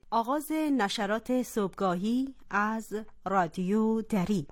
آغاز نشرات صبحگاهی از رادیو دری.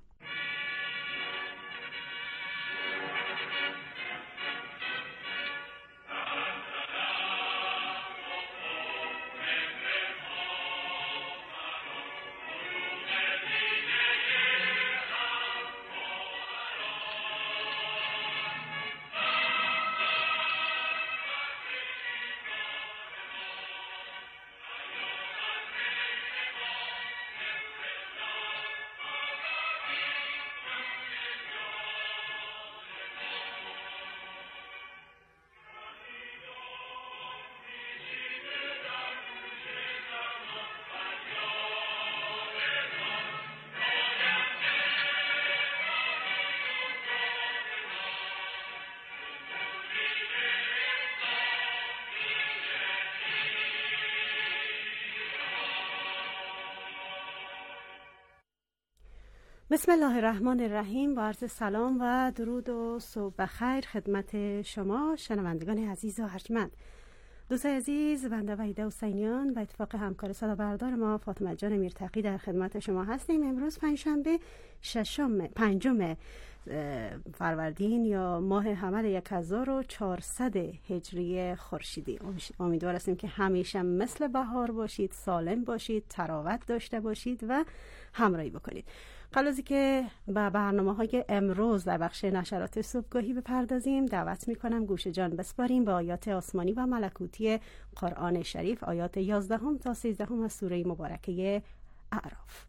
بسم الله الرحمن الرحیم. با عرض سلام و درود و صبح بخیر خدمت شما شنوندگان عزیز و ارجمند. دوستان عزیز، بنده وحیده حسینیان و اتفاق همکار صدا بردار ما فاطمه جان میرتقی در خدمت شما هستیم. امروز پنجشنبه 5 فروردین یا ماه حمل 1400 هجری خورشیدی. امیدوار هستیم که همیشه مثل بهار باشید، سالم باشید، تراوت داشته باشید و همراهی بکنید. قبل از اینکه به برنامه‌های امروز در بخش نشرات صبحگاهی بپردازیم، دعوت می‌کنم گوش جان بسپاریم به آیات آسمانی و ملکوتی قرآن شریف، آیات 11 تا 13 از سوره مبارکه اعراف.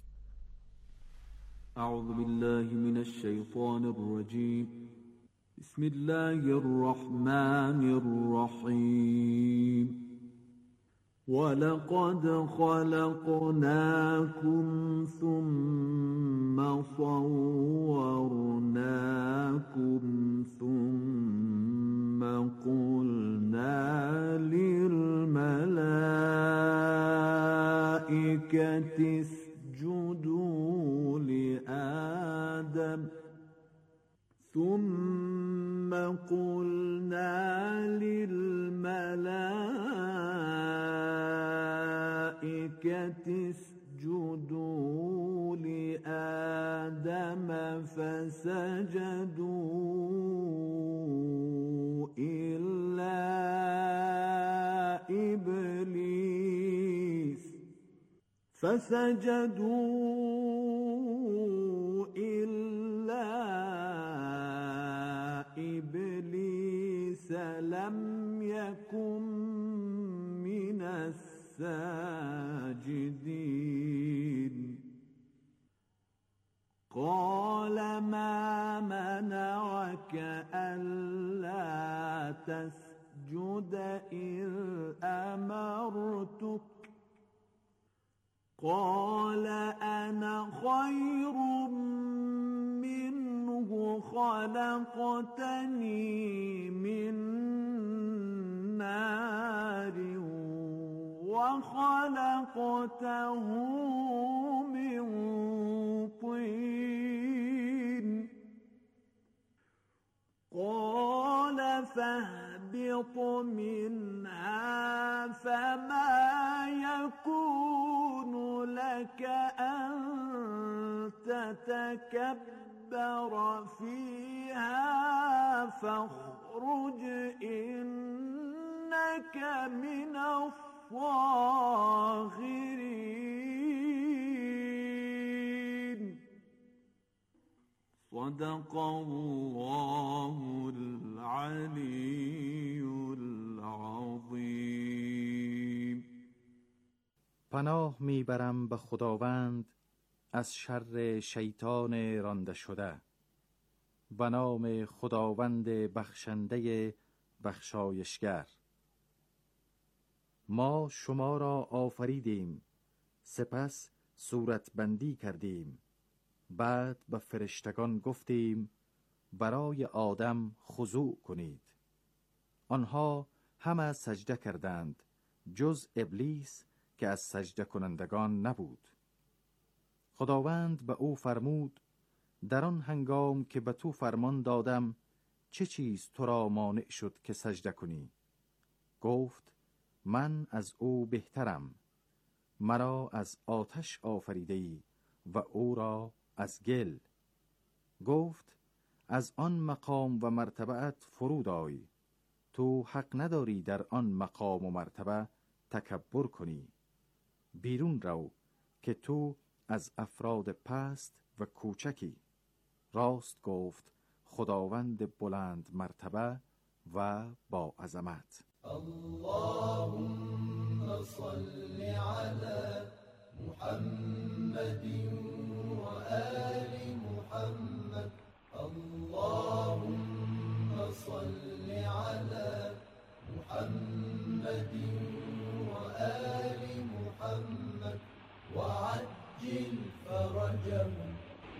اعوذ بالله من الشیطان الرجیم. بسم الله الرحمن الرحیم. وَلَقَدْ خَلَقْنَاكُمْ ثُمَّ صَوَّرْنَاكُمْ ثُمَّ قُلْنَا لِلْمَلَائِكَةِ اسْجُدُوا لِآدَمَ ثُمَّ قُلْنَا لِلْمَلَائِكَةِ اسْجُدُوا لِآدَمَ فَسَجَدُوا إِلَّا إِبْلِيسَ لَمْ يَكُنْ مِنَ السَّاجِدِينَ قَالَ مَا مَنَعَكَ أَلَّا تَسْجُدَ إِذْ أَمَرْتُكَ قَالَ أَنَا خَيْرٌ مِّنْهُ خَلَقْتَنِي مِنْ نَارٍ وَخَلَقْتَهُ مِنْ طِينٍ قَالَ فَاهْبِطْ مِنْهَا فَمَا يَكُونُ لَكَ أَنْ تَتَكَبَّرَ فِيهَا فَاخْرُجْ إِنَّكَ مِنَ الصَّاغِرِينَ. صدق الله العلی العظیم. پناه میبرم به خداوند از شر شیطان رانده شده. به نام خداوند بخشنده بخشایشگر. ما شما را آفریدیم، سپس صورتبندی کردیم. بعد به فرشتگان گفتیم برای آدم خضوع کنید. آنها همه سجده کردند جز ابلیس که از سجده کنندگان نبود. خداوند به او فرمود در آن هنگام که به تو فرمان دادم چه چیز تو را مانع شد که سجده کنی؟ گفت من از او بهترم. مرا از آتش آفریده‌ای و او را از گل. گفت از آن مقام و مرتبه‌ات فرود آی. تو حق نداری در آن مقام و مرتبه تکبر کنی. بیرون رو که تو از افراد پست و کوچکی. راست گفت خداوند بلند مرتبه و با عظمت. اللهم صل على محمد و آل محمد. اللهم صل على محمد و آل محمد وعجل فرجهم.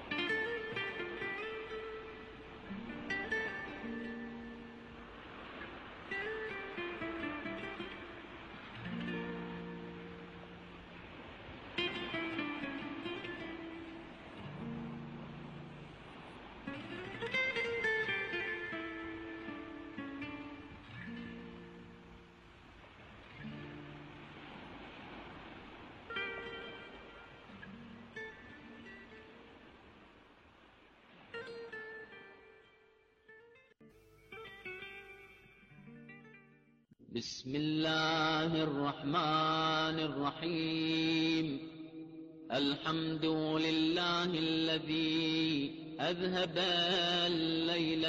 بسم الله الرحمن الرحيم. الحمد لله الذي أذهب الليل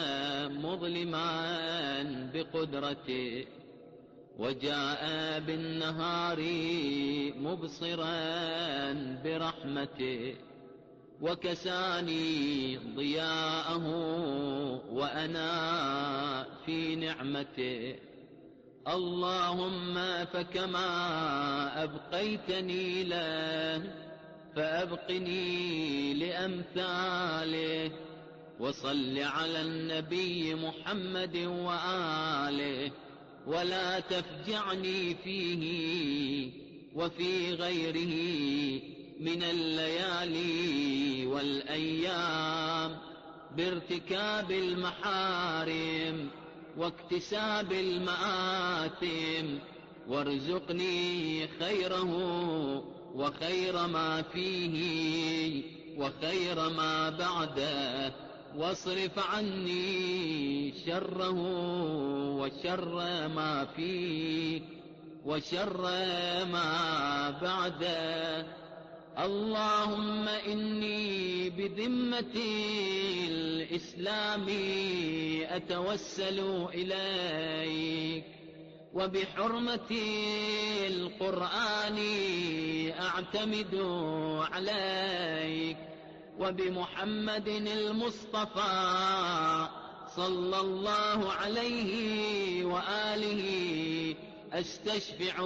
مظلما بقدرته وجاء بالنهار مبصرا برحمته وكساني ضياءه وأنا في نعمته. اللهم فكما أبقيتني له فأبقني لأمثاله. وصل على النبي محمد وآله ولا تفجعني فيه وفي غيره من الليالي والأيام بارتكاب المحارم واكتساب المآثم. وارزقني خيره وخير ما فيه وخير ما بعده واصرف عني شره وشر ما فيه وشر ما بعده. اللهم إني بذمة الإسلام أتوسل إليك وبحرمة القرآن أعتمد عليك وبمحمد المصطفى صلى الله عليه وآله أستشفع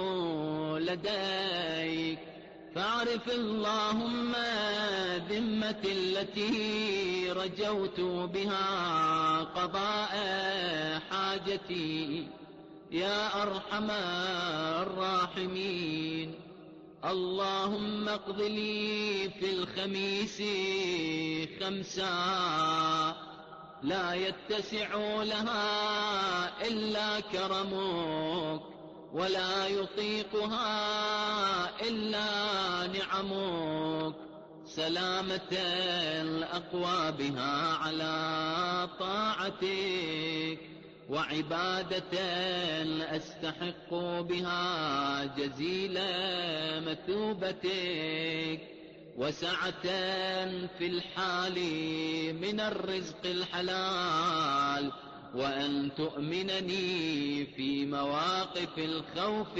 لديك. فاعرف اللهم ذمة التي رجوت بها قضاء حاجتي يا أرحم الراحمين. اللهم اقض لي في الخميس 5 لا يتسع لها إلا كرمك ولا يطيقها إلا نعمك. سلامة الأقوى بها على طاعتك وعبادة أستحق بها جزيل مثوبتك وسعة في الحال من الرزق الحلال وأن تؤمنني في مواقف الخوف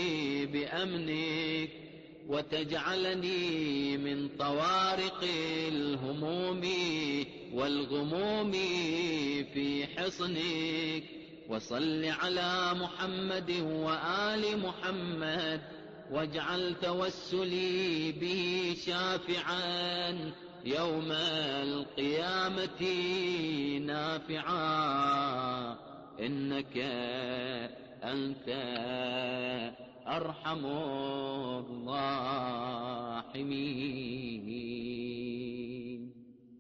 بأمنك وتجعلني من طوارق الهموم والغموم في حصنك. وصل على محمد وآل محمد واجعل توسلي به شافعا يوم القيامة نافعا. إنك أنت أرحم الراحمين.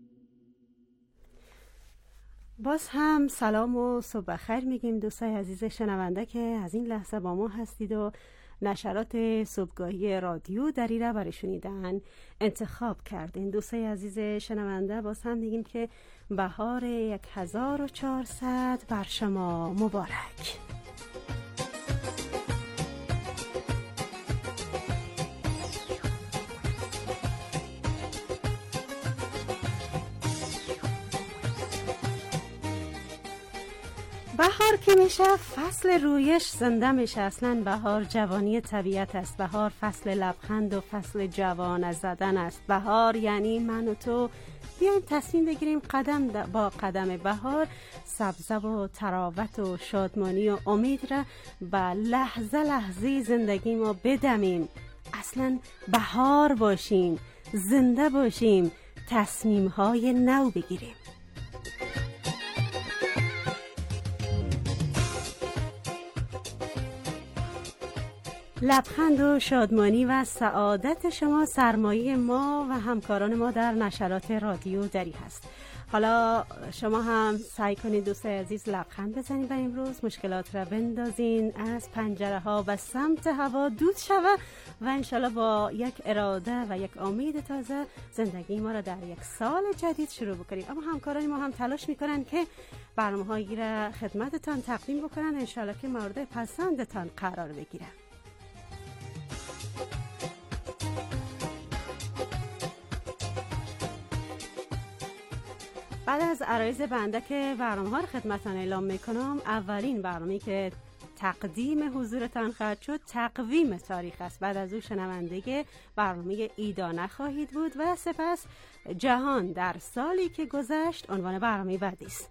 باز هم سلام و صبح بخیر میگیم دوستای عزیز شنونده که از این لحظه با ما هستید و نشرات صبحگاهی رادیو دری را برای شنیدن انتخاب کردین. دوستای عزیز شنونده، باز هم میگیم که بهار 1400 بر شما مبارک. بهار که میشه فصل رویش زنده میشه. اصلا بهار جوانی طبیعت است. بهار فصل لبخند و فصل جوان زدن است. بهار یعنی من و تو بیایم تصمیم بگیریم قدم با قدم بهار سبزه و تراوت و شادمانی و امید را به لحظه لحظه زندگی ما بدمیم. اصلا بهار باشیم، زنده باشیم، تصمیم های نو بگیریم. لبخند و شادمانی و سعادت شما سرمایه ما و همکاران ما در نشرات رادیو دری هست. حالا شما هم سعی کنید دوستای عزیز لبخند بزنید و امروز مشکلات را بندازین از پنجره ها و سمت هوا دود شوه و انشالله با یک اراده و یک امید تازه زندگی ما را در یک سال جدید شروع بکنیم. اما همکاران ما هم تلاش میکنن که برنامه‌هایی را خدمتتان تقدیم بکنن، انشالله که مورد پسندتان قرار بگیره. بعد از عرایض بنده که برنامه ها رو خدمتتان اعلام میکنم، اولین برنامه‌ای که تقدیم حضورتان خواهد شد تقویم تاریخ است. بعد از او شنونده برنامه ایدانه خواهید بود و سپس جهان در سالی که گذشت عنوان برنامه بعدی است.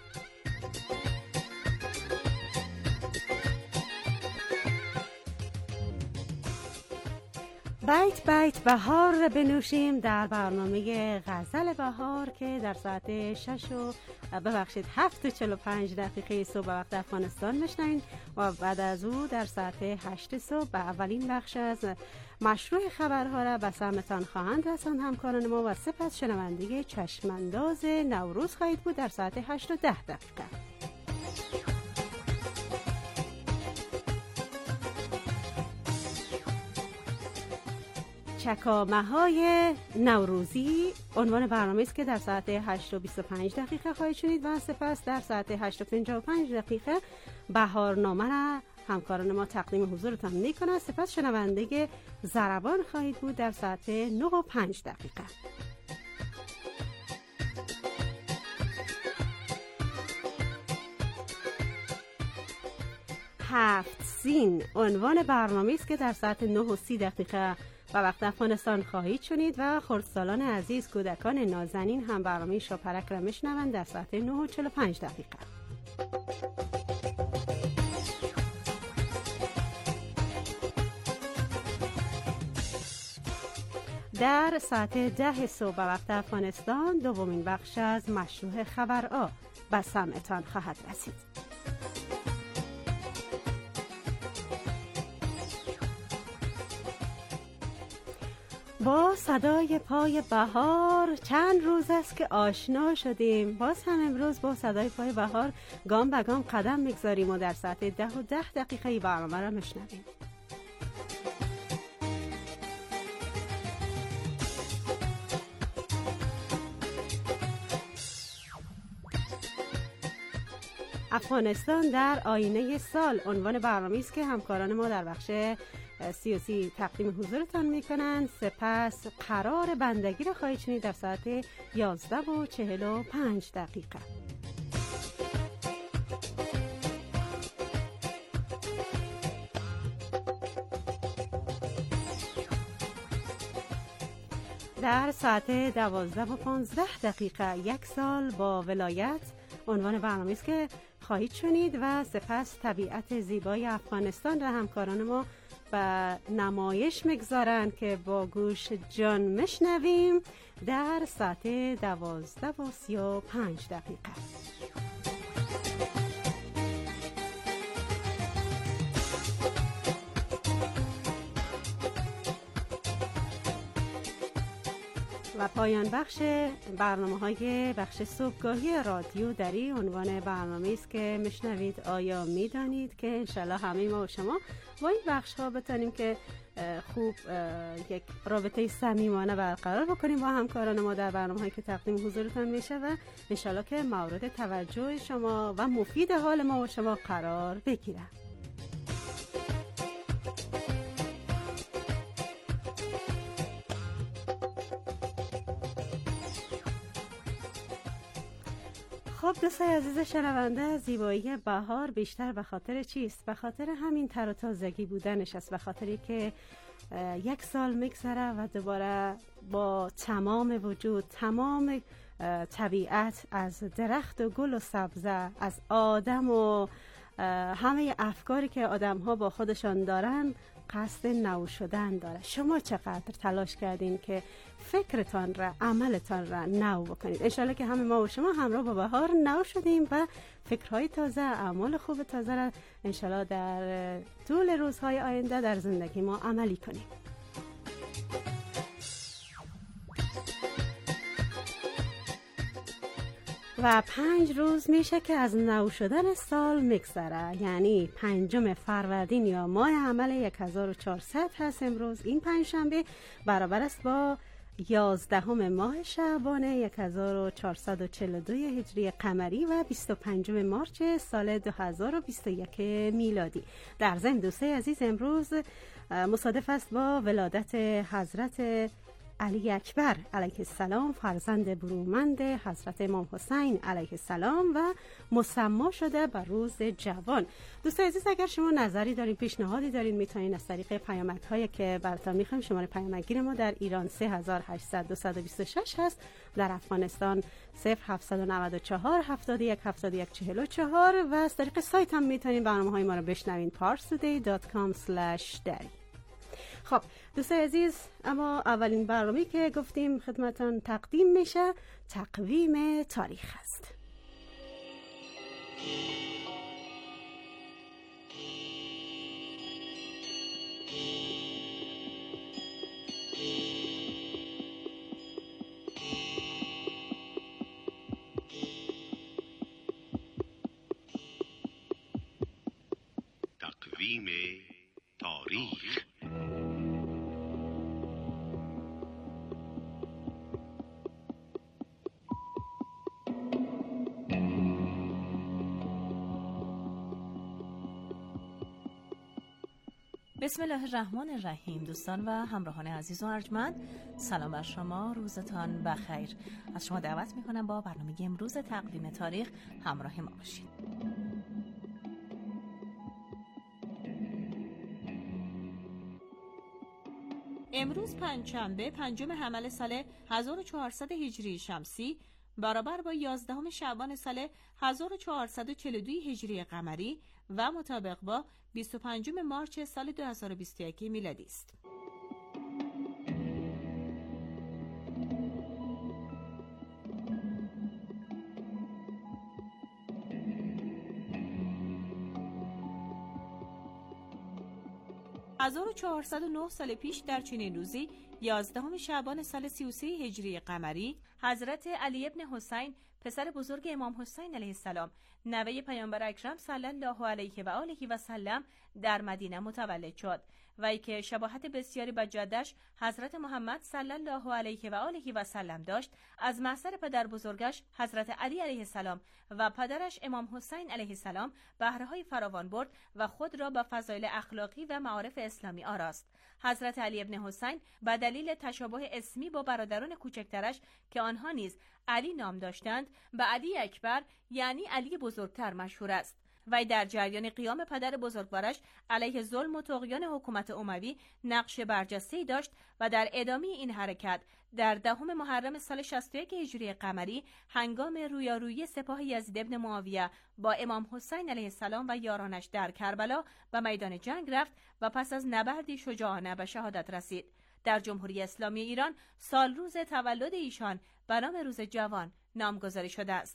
بیت بیت بهار را بنوشیم در برنامه غزل بهار که در ساعت 7:45 صبح به وقت افغانستان میشنوید و بعد از او در ساعت 8 صبح به اولین بخش از مشروع خبرها را به سمتان خواهند رساند همکاران ما و سپس شنونده چشمانداز نوروز خواهید بود در ساعت 8:10. چکامه‌های نوروزی عنوان برنامه است که در ساعت 8:25 خواهید شنید و سپس در ساعت 8:55 بهارنامه را همکاران ما تقدیم حضورتان می‌کنند. سپس شنونده ضربان خواهید بود در ساعت 9:05. 7 سین عنوان برنامه است که در ساعت 9:30 و وقت افغانستان خواهید شنید و خردسالان عزیز کودکان نازنین هم برنامه شاپرک را میشنوند در ساعت 9:45. در ساعت 10 صبح به وقت افغانستان دومین بخش از مشروع خبرها به سمعتان خواهد رسید. با صدای پای بهار چند روز است که آشنا شدیم. باز هم امروز با صدای پای بهار گام به گام قدم میگذاریم و در ساعت 10:10 برنامه را میشنویم. افغانستان در آینه سال عنوان برنامه است که همکاران ما در بخش سیاسی تقدیم حضورتان میکنند. سپس قرار بندگی را خواهید شنید در ساعت 11:45. در ساعت 12:15 یک سال با ولایت عنوان برنامه است که خواهید شنید و سپس طبیعت زیبای افغانستان را همکاران ما به نمایش میگذارند که با گوش جان میشنویم در ساعت 12:35. و پایان بخش برنامه‌های بخش صبحگاهی رادیو دری عنوان برنامه است که میشنوید. آیا میدانید که انشالله همه ما و شما با این بخش ها بتونیم که خوب یک رابطه صمیمانه برقرار بکنیم با همکاران ما در برنامه‌هایی که تقدیم حضورتان میشه و انشالله که مورد توجه شما و مفید حال ما و شما قرار بگیره. خب دوستای عزیز شنونده، زیبایی بهار بیشتر به خاطر چیست؟ به خاطر همین تر و تازگی بودنش است، به خاطری که یک سال میگذره و دوباره با تمام وجود، تمام طبیعت، از درخت و گل و سبزه، از آدم و همه افکاری که آدم ها با خودشان دارن قصد نو شدن داره. شما چقدر تلاش کردین که فکرتان را، عملتان را نو بکنید؟ انشالله که همه ما و شما همراه با بهار نو شدیم و فکرهای تازه، اعمال خوب تازه را انشالله در طول روزهای آینده در زندگی ما عملی کنیم. و 5 روز میشه که از نو شدن سال میگذره، یعنی 5 فروردین یا ماه عمل 1400 هست امروز. این پنجشنبه برابر است با 11 ماه شعبان 1442 هجری قمری و 25 مارچ سال 2021 میلادی. در ضمن دوستای عزیز امروز مصادف است با ولادت حضرت علی اکبر علیه السلام، فرزند برومند حضرت امام حسین علیه السلام و مسما شده بر روز جوان. دوستان عزیز اگر شما نظری دارین، پیشنهادی دارین، میتونین از طریق پیامک‌هایی که براتون می‌خوایم. شماره پیامک‌گیر ما در ایران 3800 هست، در افغانستان 0794 71 71 44 و از طریق سایت هم میتونین برنامه‌های ما رو بشنوین parstoday.com/dari. خب دوستان عزیز، اما اولین برنامه‌ای که گفتیم خدمتان تقدیم میشه تقویم تاریخ است. تقویم تاریخ. بسم الله الرحمن الرحیم. دوستان و همراهان عزیز و ارجمند، سلام بر شما، روزتان بخیر. از شما دعوت میکنم با برنامه امروز تقویم تاریخ همراه ما باشید. امروز پنجشنبه 5 حمل سال 1400 هجری شمسی برابر با 11 شعبان سال 1442 هجری قمری و مطابق با 25 مارچ سال 2021 میلادی است. از 1409 سال پیش در چنین روزی 11 شعبان سال 33 هجری قمری حضرت علی ابن حسین پسر بزرگ امام حسین علیه السلام نوه پیامبر اکرم صلی الله علیه و آله و سلم در مدینه متولد شد و ای که شباهت بسیاری با جدش حضرت محمد صلی الله علیه و آله و سلم داشت، از محضر پدر بزرگش حضرت علی علیه السلام و پدرش امام حسین علیه السلام بهره‌های فراوان برد و خود را با فضایل اخلاقی و معارف اسلامی آراست. حضرت علی ابن حسین به دلیل تشابه اسمی با برادران کوچکترش که آنها نیز علی نام داشتند به علی اکبر یعنی علی بزرگتر مشهور است. وی در جریان قیام پدر بزرگوارش علیه ظلم و طغیان حکومت اموی نقش برجسته‌ای داشت و در ادامه این حرکت در 10 محرم سال 61 هجری قمری هنگام رویارویی سپاه یزید ابن معاویه با امام حسین علیه السلام و یارانش در کربلا به میدان جنگ رفت و پس از نبردی شجاعانه به شهادت رسید. در جمهوری اسلامی ایران سال روز تولد ایشان به نام روز جوان نامگذاری شده است.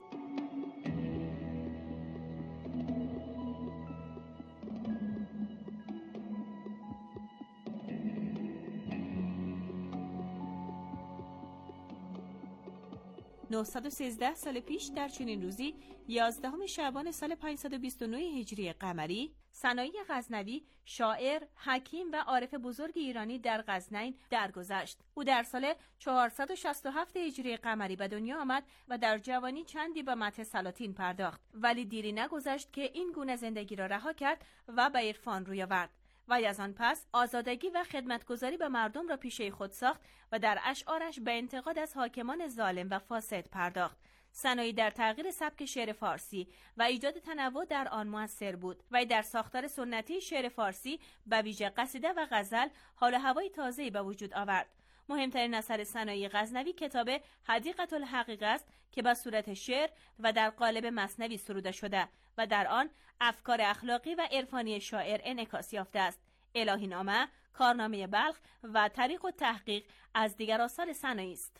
(913 سال پیش در چنین روزی 11 شعبان سال 529 هجری قمری سنایی غزنوی شاعر، حکیم و عارف بزرگ ایرانی در غزنین درگذشت. او در سال 467 هجری قمری به دنیا آمد و در جوانی چندی به مدح سلاطین پرداخت، ولی دیری نگذشت که این گونه زندگی را رها کرد و به عرفان روی آورد. و از آن پس آزادگی و خدمتگزاری به مردم را پیشه خود ساخت و در اشعارش به انتقاد از حاکمان ظالم و فاسد پرداخت. سنایی در تغییر سبک شعر فارسی و ایجاد تنوع در آن مؤثر بود و در ساختار سنتی شعر فارسی به ویژه قصیده و غزل حال و هوای تازه‌ای به وجود آورد. مهمترین اثر سنایی غزنوی کتاب حدیقة الحقیقه است که به صورت شعر و در قالب مثنوی سروده شده و در آن افکار اخلاقی و عرفانی شاعر انعکاس یافته است. الهی نامه، کارنامه بلخ و طریق التحقیق از دیگر آثار سنایی است.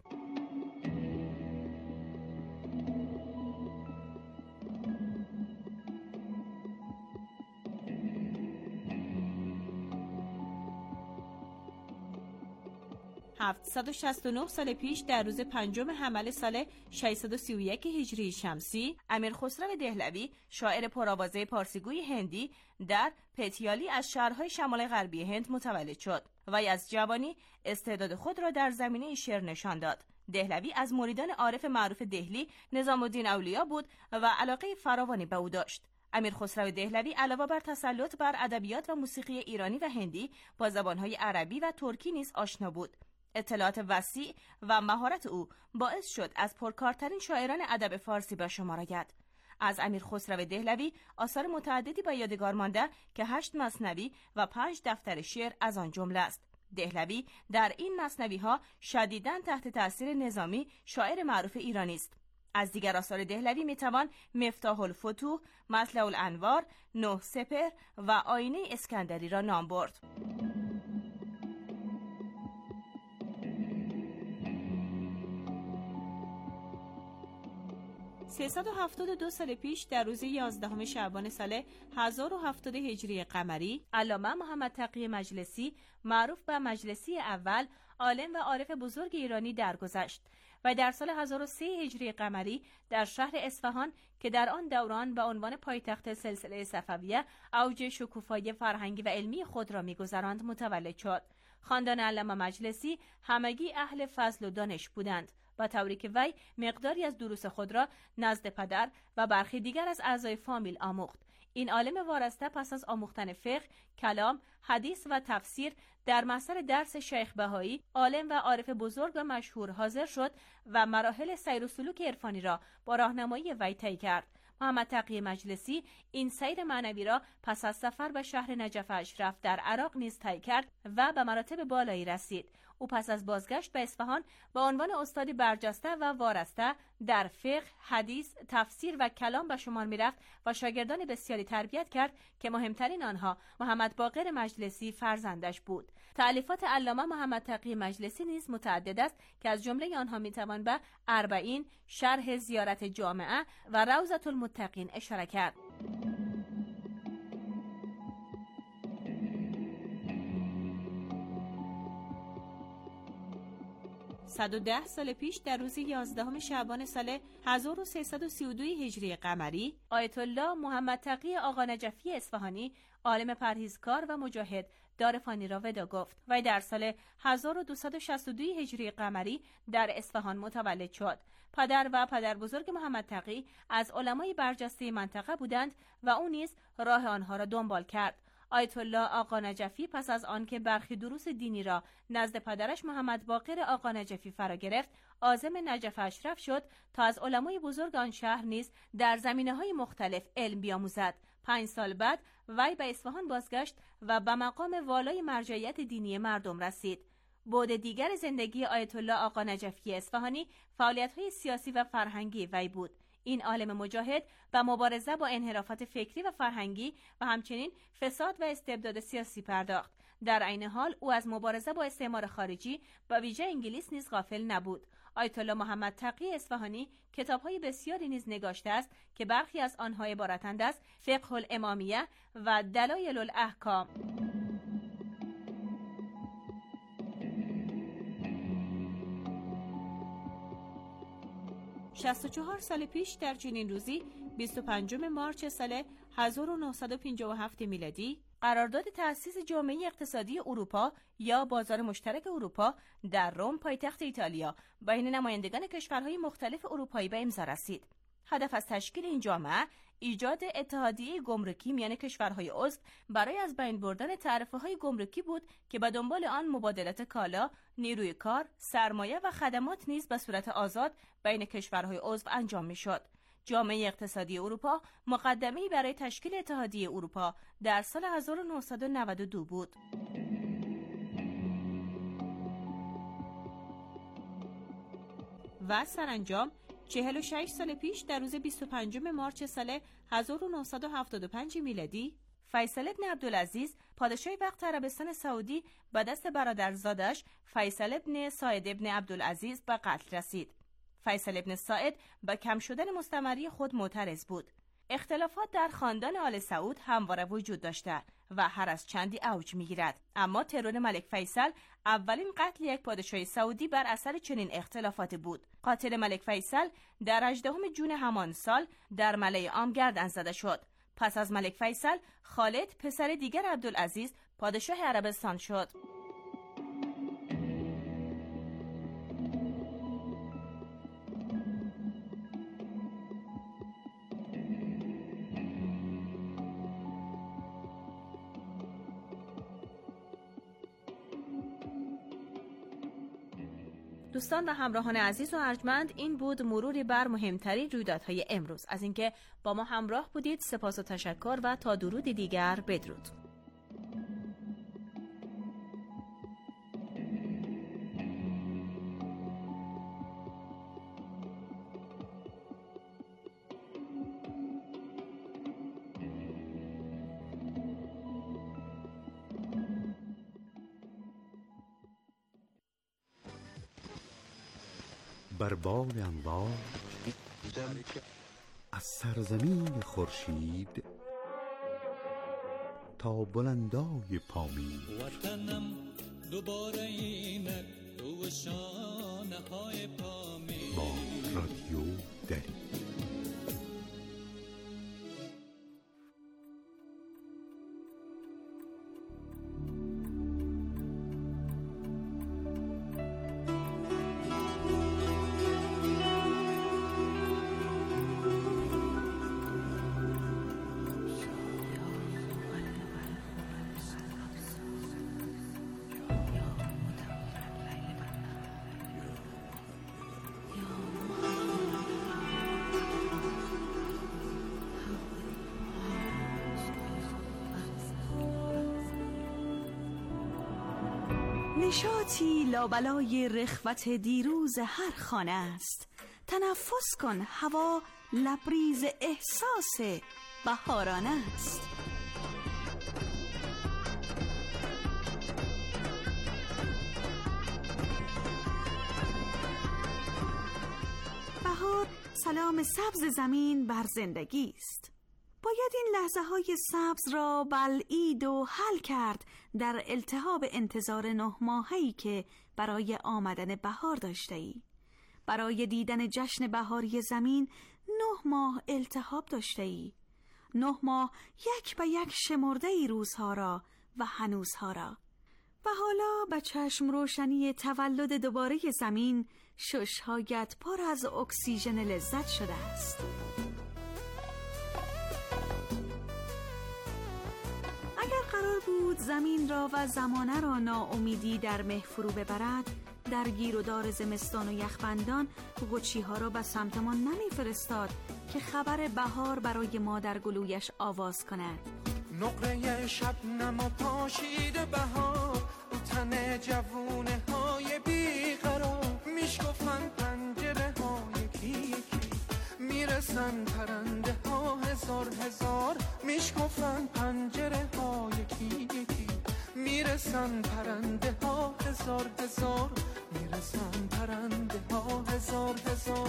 (769 سال پیش در روز 5 حمل سال 631 هجری شمسی، امیر خسرو دهلوی شاعر پرآوازه پارسیگوی هندی در پتیالی از شهرهای شمال غربی هند متولد شد و از جوانی استعداد خود را در زمینه شعر نشان داد. دهلوی از مریدان عارف معروف دهلی نظام الدین اولیا بود و علاقه فراوانی به او داشت. امیر خسرو دهلوی علاوه بر تسلط بر ادبیات و موسیقی ایرانی و هندی با زبانهای عربی و ترکی نیز آشنا بود. اطلاعات وسیع و مهارت او باعث شد از پرکارترین شاعران ادب فارسی به شمار آید. از امیر خسرو دهلوی آثار متعددی به یادگار مانده که 8 مثنوی و 5 دفتر شعر از آن جمله است. دهلوی در این مثنوی ها شدیداً تحت تاثیر نظامی شاعر معروف ایرانی است. از دیگر آثار دهلوی میتوان مفتاح الفتوح، مطلع الانوار، 9 سپهر و آینه اسکندری را نام برد. 372 سال پیش در روز 11 شعبان سال 1070 هجری قمری، علامه محمد تقی مجلسی معروف به مجلسی اول، عالم و عارف بزرگ ایرانی درگذشت و در سال 1003 هجری قمری در شهر اصفهان که در آن دوران به عنوان پایتخت سلسله صفویه اوج شکوفایی فرهنگی و علمی خود را می‌گذراند متولد شد. خاندان علامه مجلسی همگی اهل فضل و دانش بودند، با طوری که وی مقداری از دروس خود را نزد پدر و برخی دیگر از اعضای فامیل آموخت. این عالم وارسته پس از آموختن فقه، کلام، حدیث و تفسیر در مسار درس شیخ بهایی، عالم و عارف بزرگ و مشهور حاضر شد و مراحل سیر و سلوک عرفانی را با راهنمایی وی طی کرد. محمد تقی مجلسی این سیر معنوی را پس از سفر به شهر نجف اشرف در عراق نیز طی کرد و به مراتب بالایی رسید. او پس از بازگشت به اصفهان به عنوان استادی برجسته و وارسته در فقه، حدیث، تفسیر و کلام به شمار می‌رفت و شاگردان بسیاری تربیت کرد که مهمترین آنها محمد باقر مجلسی فرزندش بود. تألیفات علامه محمد تقی مجلسی نیز متعدد است که از جمله آنها می‌توان به 40، شرح زیارت جامعه و روضة المتقین اشاره کرد. 110 سال پیش در روز 11 شعبان سال 1332 هجری قمری، آیت الله محمد تقی آقا نجفی اصفهانی، عالم پرهیزکار و مجاهد، دار فانی را ودا گفت و در سال 1262 هجری قمری در اصفهان متولد شد. پدر و پدر بزرگ محمد تقی از علمای برجسته منطقه بودند و او نیز راه آنها را دنبال کرد. آیت الله آقا نجفی پس از آنکه برخی دروس دینی را نزد پدرش محمد باقر آقا نجفی فرا گرفت، عازم نجف اشرف شد تا از علمای بزرگ آن شهر نیز در زمینه‌های مختلف علم بیاموزد. 5 سال بعد وی به اصفهان بازگشت و به مقام والای مرجعیت دینی مردم رسید. بعد دیگر زندگی آیت الله آقا نجفی اصفهانی فعالیت‌های سیاسی و فرهنگی وی بود. این عالم مجاهد به مبارزه با انحرافات فکری و فرهنگی و همچنین فساد و استبداد سیاسی پرداخت. در عین حال او از مبارزه با استعمار خارجی و ویژه انگلیس نیز غافل نبود. آیت الله محمد تقی اصفهانی کتاب‌های بسیاری نیز نگاشته است که برخی از آنها عبارتند از فقه الامامیه و دلایل الاحکام. 64 سال پیش در چنین روزی 25 مارس سال 1957 میلادی قرارداد تأسیس جامعه اقتصادی اروپا یا بازار مشترک اروپا در روم پایتخت ایتالیا بین نمایندگان کشورهای مختلف اروپایی به امضا رسید. هدف از تشکیل این جامعه ایجاد اتحادیه گمرکی میان کشورهای عضو برای از بین بردن تعرفه‌های گمرکی بود که به دنبال آن مبادلات کالا، نیروی کار، سرمایه و خدمات نیز به صورت آزاد بین کشورهای عضو انجام می‌شد. جامعه اقتصادی اروپا مقدمه‌ای برای تشکیل اتحادیه اروپا در سال 1992 بود. و سرانجام 46 سال پیش در روز 25 مارس سال 1975 میلادی فیصل ابن عبدالعزیز پادشاه وقت عربستان سعودی به دست برادرزادش فیصل ابن ساعد ابن عبدالعزیز به قتل رسید. فیصل ابن ساعد به کم شدن مستمری خود معترض بود. اختلافات در خاندان آل سعود همواره وجود داشته و هر از چندی اوج می‌گیرد، اما ترور ملک فیصل اولین قتل یک پادشاه سعودی بر اثر چنین اختلافاتی بود. قاتل ملک فیصل در 18 جون همان سال در ملأ عام گردن زده شد. پس از ملک فیصل، خالد پسر دیگر عبدالعزیز پادشاه عربستان شد. دوستان و همراهان عزیز و ارجمند، این بود مروری بر مهمترین رویدادهای امروز. از اینکه با ما همراه بودید سپاس و تشکر و تا درودی دیگر بدرود. بر بال انوار از سرزمین خورشید تا بلندای پامیر، وطنم دوباره اینک تو شانه های پامیر. با رادیو دری. نشاطی لابلای رخوت دیروز هر خانه است. تنفس کن هوا لبریز احساس بهارانه است. بهار سلام سبز زمین بر زندگی است. باید این لحظه های سبز را بلعید و حل کرد در التهاب انتظار 9 ماهه‌ای که برای آمدن بهار داشته ای. برای دیدن جشن بهاری زمین 9 ماه التهاب داشته ای. 9 ماه یک به یک شمرده ای روزها را و هنوزها را. و حالا به چشم روشنی تولد دوباره زمین شش‌هایت پر از اکسیژن لذت شده است. اگر قرار بود زمین را و زمانه را ناامیدی در مه فرو ببرد، در گیر و دار زمستان و یخبندان قچی‌ها را به سمتمان نمی‌فرستاد که خبر بهار برای ما در گلویش آواز کند. نقره شبنم و پاشیده بهار رو تن جوونه های بیقرار، میشکفن پنجره ها یکی یکی، میرسن پرنده ها هزار هزار، میشکفن پنجره ها یکی یکی، میرسن پرنده ها هزار هزار، میرسن پرنده ها هزار هزار.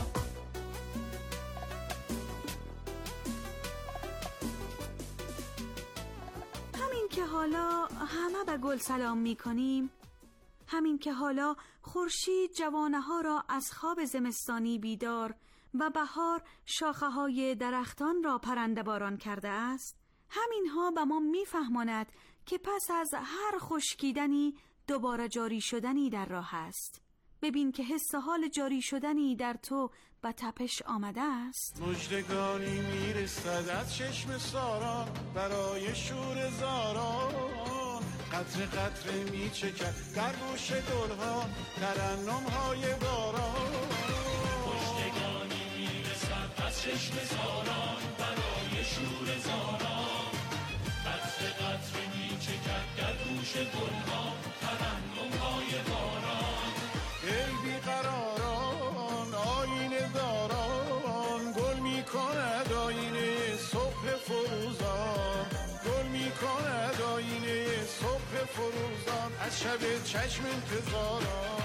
همین که حالا همه به گل سلام می کنیم، همین که حالا خورشید جوانه ها را از خواب زمستانی بیدار و بهار شاخه‌های درختان را پرنده باران کرده است، همینها به ما می‌فهماند که پس از هر خشکیدنی دوباره جاری شدنی در راه است. ببین که حس حال جاری شدنی در تو به تپش آمده است. مژدگانی میرسد از چشم سارا برای شور زاران، قطره قطره میچکد در گوش گلها ترنم‌های باران. مژدگانی میرسد از چشم سارا برای شور زاران، قطره قطره میچکد در گوش گلها ترنم‌های باران. ای بیقراران آینه داران، گل میکند آینه صبح فروزان، گل میکند آینه صبح فروزان از شب چشم انتظاران.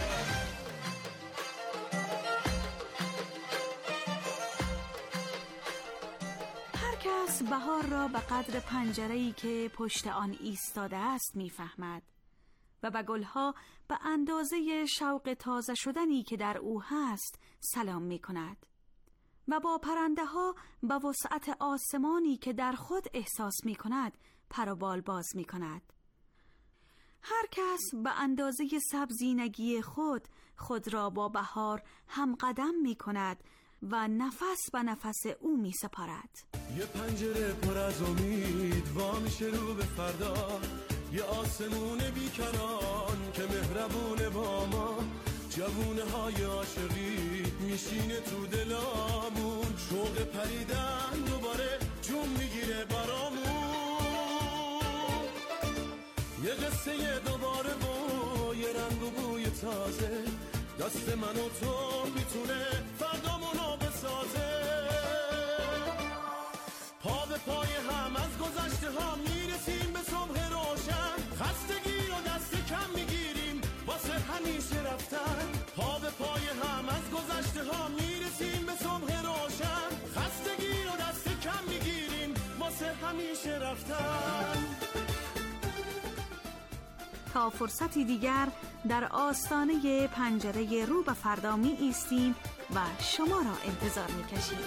هر کس بهار را به قدر پنجره‌ای که پشت آن ایستاده است میفهمد و به گلها به اندازه شوق تازه شدنی که در او هست سلام می کند و با پرنده ها به وسعت آسمانی که در خود احساس می کند پر و بال باز می کند. هر کس به اندازه سبزینگی خود را با بهار هم قدم می کند و نفس به نفس او می سپارد. یه پنجره پر از امید وا میشه رو به فردا، یه آسمون بیکنان که مهربونه با ما، جوونه های عاشقی میشینه تو دلامون، شوق پریدن دوباره جون میگیره برامون، یه قصه دوباره با یه رنگ و بوی تازه، دست من و تو میتونه فردامونو بسازه، پا به پای هم از گذشته ها میرسیم به صبح روشن، خستگی رو دست کم میگیریم واسه همیشه رفتن، پا به پای هم از گذشته ها میرسیم به صبح روشن، خستگی رو دست کم میگیریم واسه همیشه رفتن. تا فرصتی دیگر در آستانه پنجره رو به فردا می ایستیم و شما را انتظار می کشیم.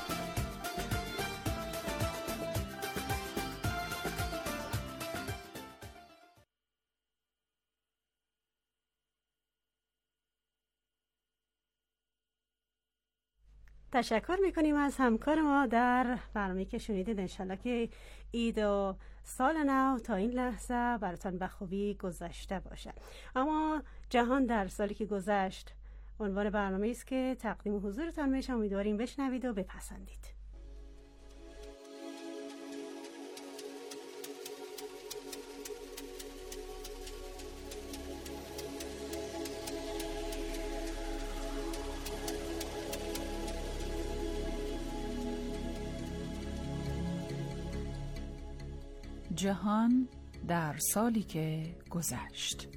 تشکر میکنیم از همکار ما در برنامه‌ای که شنیدید. انشالله که عید و سال نو تا این لحظه براتون به خوبی گذشته باشه. اما جهان در سالی که گذشت عنوان برنامه است که تقدیم حضورتان میشه. امیدواریم بشنوید و بپسندید. جهان در سالی که گذشت.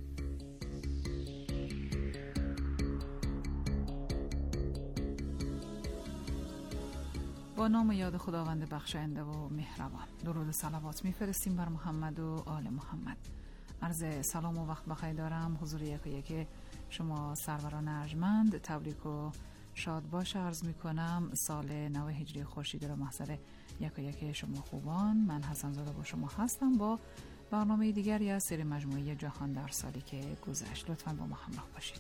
با نام و یاد خداوند بخشاینده و مهربان، درود و صلوات میفرستیم بر محمد و آل محمد. عرض سلام و وقت بخیر دارم حضور یک شما سروران ارجمند، تبریک و شاد باش عرض میکنم. سال نو هجری خورشیدی را محضر یک شما خوبان، من حسن زاده با شما هستم با برنامه دیگری از سری مجموعه جهان در سالی که گذشت. لطفاً با ما همراه باشید.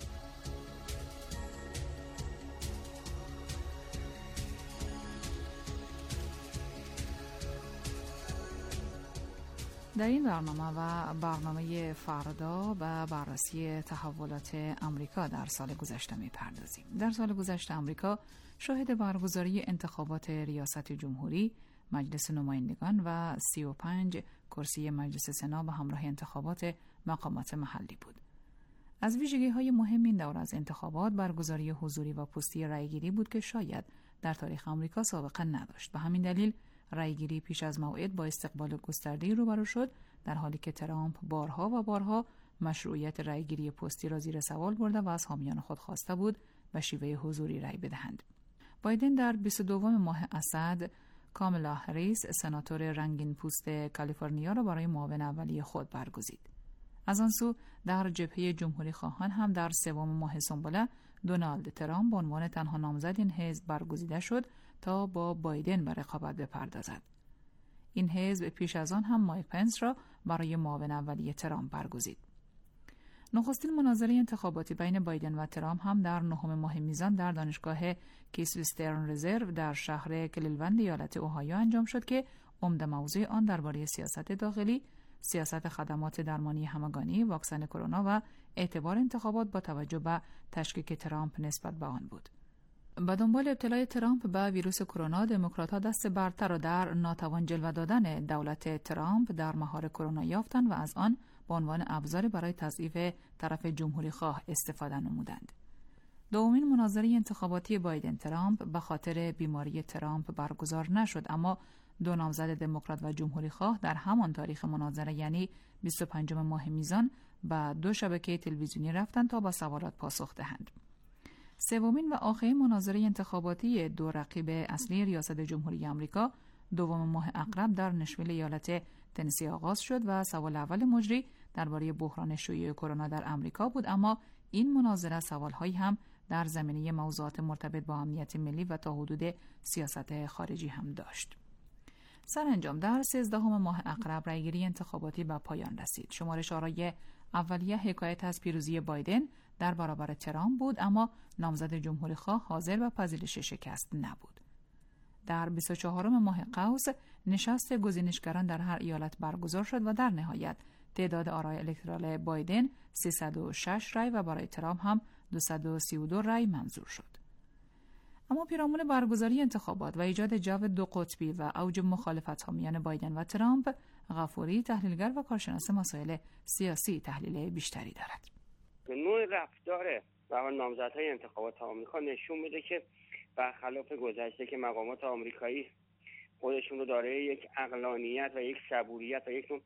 در این برنامه و برنامه فردا به بررسی تحولات امریکا در سال گذشته می‌پردازیم. در سال گذشته امریکا شاهد برگزاری انتخابات ریاست جمهوری، مجلس نمایندگان و 35 کرسی مجلس سنا به همراه انتخابات مقامات محلی بود. از ویژگی‌های مهم این دور از انتخابات برگزاری حضوری و پستی رأیگیری بود که شاید در تاریخ آمریکا سابقه نداشت. به همین دلیل رأیگیری پیش از موعد با استقبال گسترده‌ای روبرو شد، در حالی که ترامپ بارها و بارها مشروعیت رأیگیری پستی را زیر سوال برده و از حامیان خود خواسته بود به شیوه حضوری رأی بدهند. بایدن در 22 ماه اسد کاملا هریس سناتور رنگین پوست کالیفرنیا را برای معاون اولیه خود برگزید. از آن سو در جبهه جمهوری خواهان هم در 3 ماه سنبله دونالد ترامپ به عنوان تنها نامزد این حزب برگزیده شد تا با بایدن به رقابت بپردازد. این حزب پیش از آن هم مایک پنس را برای معاون اولیه ترامپ برگزید. نخستین مناظره انتخاباتی بین بایدن و ترامپ هم در 9 ماه میزان در دانشگاه کیس وسترن رزرو در شهر کلیولند ایالت اوهایو انجام شد که عمده موضوع آن درباره سیاست داخلی، سیاست خدمات درمانی همگانی، واکسن کرونا و اعتبار انتخابات با توجه به تشکیک ترامپ نسبت به آن بود. به دنبال ابتلای ترامپ به ویروس کرونا، دموکرات‌ها دست برتر را در ناتوان جلوه دادن دولت ترامپ در مهار کرونا یافتند و از آن به عنوان ابزاری برای تضعیف طرف جمهوری خواه استفاده نمودند. دومین مناظره انتخاباتی بایدن ترامپ به خاطر بیماری ترامپ برگزار نشد، اما دو نامزد دموکرات و جمهوری خواه در همان تاریخ مناظره یعنی 25 ماه میزان به 2 شبکه تلویزیونی رفتند تا با سوالات پاسخ دهند. سومین و آخرین مناظره انتخاباتی 2 رقیب اصلی ریاست جمهوری آمریکا 2 ماه اقرب در نشویل ایالت تنسی آغاز شد و سوال اول مجری درباره بحران شیوع کرونا در آمریکا بود، اما این مناظره سوالهایی هم در زمینه موضوعات مرتبط با امنیت ملی و تا حدود سیاست خارجی هم داشت. سرانجام در 13 ماه اقرب رأیگیری انتخاباتی به پایان رسید. شمارش آرای اولیه حکایت از پیروزی بایدن در برابر ترامپ بود، اما نامزد جمهوری خواه حاضر به پذیرش شکست نبود. در 24 ماه قوس نشست گزینشگران در هر ایالت برگزار شد و در نهایت تعداد آرای الکترال بایدن 306 رای و برای ترامپ هم 232 رای منظور شد. اما پیرامون برگزاری انتخابات و ایجاد جو 2 قطبی و اوج مخالفت‌ها میان بایدن و ترامپ، غفوری تحلیلگر و کارشناس مسائل سیاسی تحلیل بیشتری دارد. نوع رفتار و نامزدهای انتخابات آمریکا نشون میده که برخلاف گذشته که مقامات آمریکایی خودشون رو دارای یک عقلانیت و یک صبوریت و یک نوع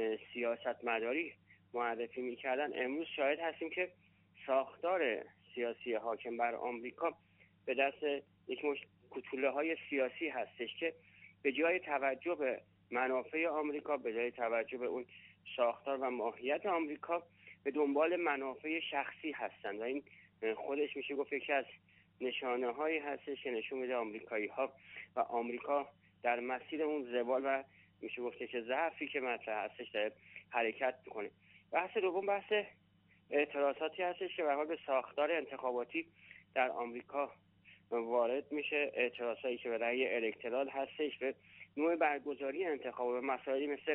سیاستمداری معرفی میکردن، امروز شاهد هستیم که ساختار سیاسی حاکم بر آمریکا به دست یک مشت کوتوله‌های سیاسی هستش که به جای توجه به منافع آمریکا، به جای توجه به اون ساختار و ماهیت آمریکا، به دنبال منافع شخصی هستند و این خودش میشه گفت یکی از نشانه‌هایی هستش که نشون میده آمریکایی‌ها و آمریکا در مسیر اون زوال و میشه گفت که ضعفی که مطرح هستش داره حرکت میکنه. بحث دوم بحث اعتراضاتی هستش که به حال به ساختار انتخاباتی در آمریکا وارد میشه، اعتراضایی که به رأی الکترال هستش، به نوع برگزاری انتخاب و مسائلی مثل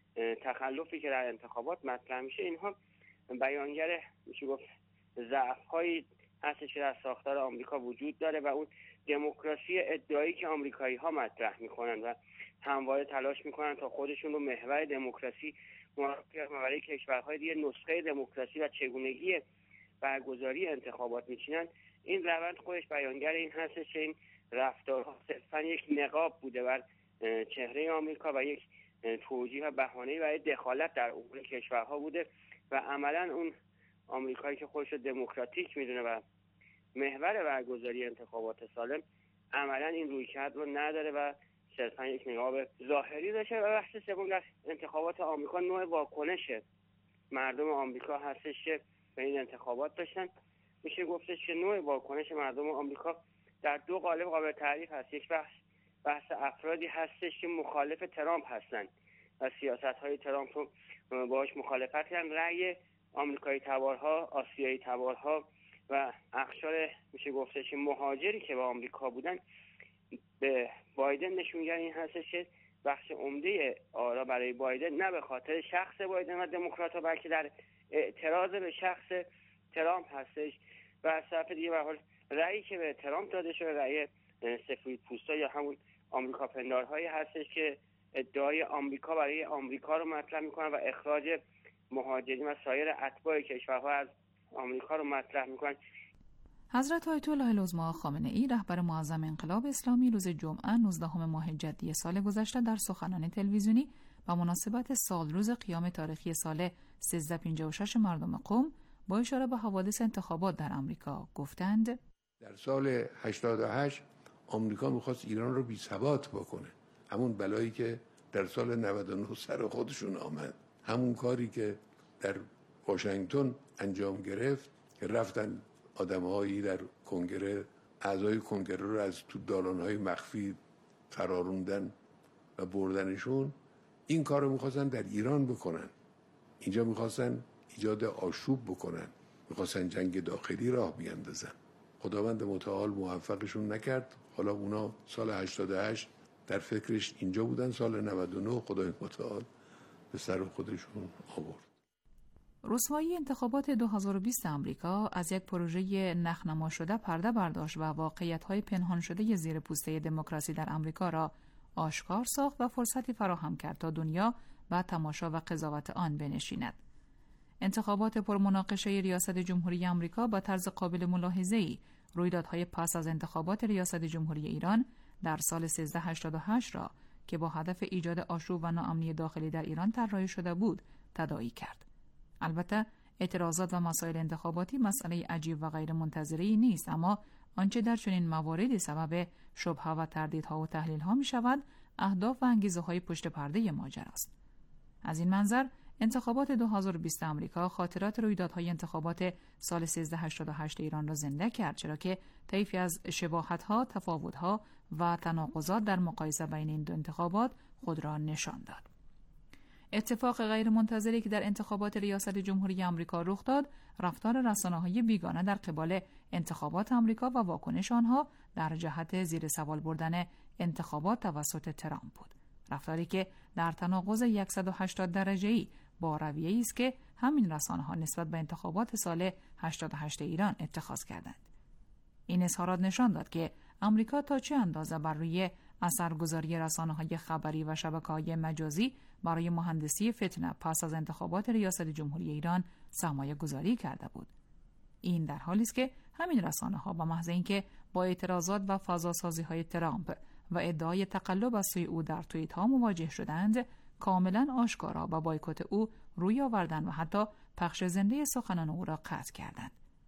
تخلفی که در انتخابات مطرح میشه. اینها بیانگر میشه گفت ضعف‌هایی هستش که در ساختار آمریکا وجود داره و اون دموکراسی ادعایی که آمریکایی‌ها مطرح میکنن و همواره تلاش میکنن تا خودشون رو محور دموکراسی معرفی کنن برای کشورهای دیگه نسخه دموکراسی و چگونگی برگزاری انتخابات میچینن. این روند خودش بیانگر این هستش که این رفتارها صرفاً یک نقاب بوده بر چهره آمریکا و یک توجیه و بهانه‌ای برای دخالت در امور کشورها بوده و عملاً اون آمریکایی که خودش رو دموکراتیک میدونه و محور برگزاری انتخابات سالم عملاً این رویکرد رو نداره و صرفاً یک نقاب ظاهری داشته. و بحث سوم در انتخابات آمریکا نوع واکنش مردم آمریکا هستش که به این انتخابات داشتن. میشه گفتش که نوع واکنش مردم آمریکا در 2 قالب قابل تعریف هست. یک بحث افرادی هستش که مخالف ترامپ هستن و سیاست‌های ترامپ رو باهاش مخالفت کردن، رأی آمریکایی تبارها، آسیایی تبارها و اقشار میشه گفتش که مهاجری که به آمریکا بودن به بایدن نشونگر این هستش که بخش عمده آرا برای بایدن نه به خاطر شخص بایدن و دموکرات‌ها بلکه در اعتراض به شخص ترامپ هستش و از طرف دیگه به حال رأیی که به ترامپ داده شده رأی سفیدپوستا یا همون آمریکا پندارهایی هستش که ادعای آمریکا برای آمریکا رو مطرح میکنن و اخراج مهاجرین و سایر اتباع کشورها از آمریکا رو مطرح میکنن. حضرت آیت الله العظما خامنه‌ای رهبر معظم انقلاب اسلامی روز جمعه 19 ماه جدی سال گذشته در سخنان تلویزیونی با مناسبت سالروز قیام تاریخی سال 1356 مردم قم با اشاره به حوادث انتخابات در آمریکا گفتند: در سال 88 آمریکا می‌خواست ایران رو بی‌ثبات بکنه، همون بلایی که در سال 99 سر خودشون آمد، همون کاری که در واشنگتن انجام گرفت که رفتن آدم‌هایی در کنگره، اعضای کنگره رو از تو دالان‌های مخفی فراروندن و بردنشون. این کار رو می‌خواستن در ایران بکنن. اینجا می‌خواستن ایجاد آشوب بکنن، می‌خواستن جنگ داخلی راه بیاندازن. خداوند متعال موفقشون نکرد. حالا اونا سال 88 در فکرش اینجا بودن، سال 99 خدای متعال به سر خودشون آورد. رسوایی انتخابات 2020 آمریکا از یک پروژه نخنما شده پرده برداشت و واقعیت‌های پنهان شده زیر پوسته دموکراسی در آمریکا را آشکار ساخت و فرصتی فراهم کرد تا دنیا و تماشا و قضاوت آن بنشیند. انتخابات پرمناقشه ریاست جمهوری آمریکا با طرز قابل ملاحظه‌ای رویدادهای پس از انتخابات ریاست جمهوری ایران در سال 1388 را که با هدف ایجاد آشوب و ناامنی داخلی در ایران طراحی شده بود تداعی کرد. البته اعتراضات و مسائل انتخاباتی مسئله عجیب و غیر منتظره‌ای نیست، اما آنچه در چنین مواردی سبب شبهه و تردیدها و تحلیل‌ها می‌شود اهداف و انگیزه‌های پشت پرده ماجراست. از این منظر انتخابات 2020 آمریکا خاطرات رویدادهای انتخابات سال 1388 ایران را زنده کرد، چرا که طیفی از شباهت‌ها، تفاوت‌ها و تناقضات در مقایسه بین این دو انتخابات خود را نشان داد. اتفاق غیر منتظری که در انتخابات ریاست جمهوری آمریکا رخ داد، رفتار رسانه‌های بیگانه در قبال انتخابات آمریکا و واکنش آنها در جهت زیر سوال بردن انتخابات توسط ترامپ بود. رفتاری که در تناقض 180 درجه‌ای با رویه‌ای است که همین رسانه‌ها نسبت به انتخابات سال 88 ایران اتخاذ کردند. این اظهارات نشان داد که آمریکا تا چه اندازه بر روی اثرگذاری رسانه‌های خبری و شبکه‌های مجازی برای مهندسی فتنه پس از انتخابات ریاست جمهوری ایران سرمایه گذاری کرده بود. این در حالی است که همین رسانه‌ها با محض اینکه با اعتراضات و فضاسازی‌های ترامپ و ادعای تقلب از سوی او در توییت‌ها مواجه شدند، کاملا آشکارا با بایکوت او روی آوردند و حتی پخش زنده سخنان او را قطع کردند.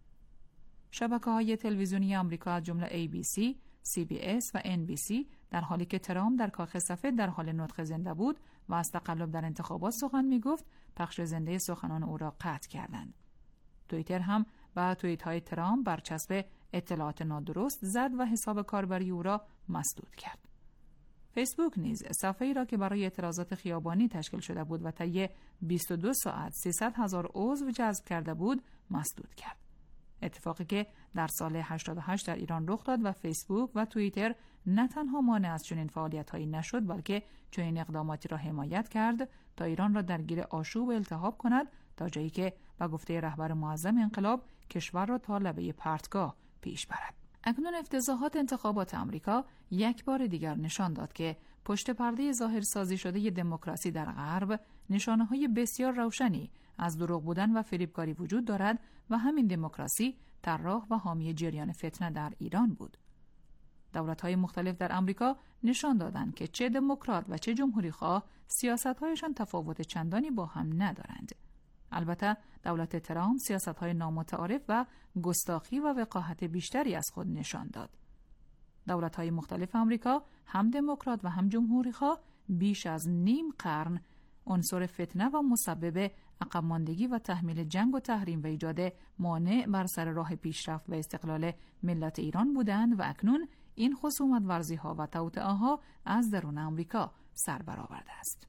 شبکه‌های تلویزیونی آمریکا از جمله ABC، CBS و NBC در حالی که ترامپ در کاخ سفید در حال نطق زنده بود و از تقلب در انتخابات سخن می‌گفت، پخش زنده سخنان او را قطع کردند. توییتر هم با توییت‌های ترامپ برچسب اطلاعات نادرست زد و حساب کاربری او را مسدود کرد. فیسبوک نیز صفحه‌ای را که برای اعتراضات خیابانی تشکیل شده بود و طی 22 ساعت 300,000 عضو جذب کرده بود، مسدود کرد. اتفاقی که در سال 88 در ایران رخ داد و فیسبوک و توییتر نه تنها مانع از چنین فعالیت‌هایی نشد، بلکه چنین اقداماتی را حمایت کرد تا ایران را درگیر آشوب و التهاب کند، تا جایی که با گفته رهبر معظم انقلاب کشور را تا لبه پرتگاه پیش برد. اکنون افتضاحات انتخابات آمریکا یک بار دیگر نشان داد که پشت پرده ظاهرسازی شده دموکراسی در غرب نشانه‌های بسیار روشنی از دروغ بودن و فریبکاری وجود دارد و همین دموکراسی طراح و حامی جریان فتنه در ایران بود. دولت‌های مختلف در آمریکا نشان دادند که چه دموکرات و چه جمهوری‌خواه سیاست‌هایشان تفاوت چندانی با هم ندارند. البته دولت ترامپ سیاست‌های نامتعارف و گستاخی و وقاحت بیشتری از خود نشان داد. دولت‌های مختلف آمریکا هم دموکرات و هم جمهوری‌خواه بیش از نیم قرن عنصر فتنه و مسبب عقب ماندگی و تحمیل جنگ و تحریم و ایجاد مانع بر سر راه پیشرفت و استقلال ملت ایران بودند و اکنون این خصومت ورزی‌ها و توطئه‌ها از درون آمریکا سر برآورده است.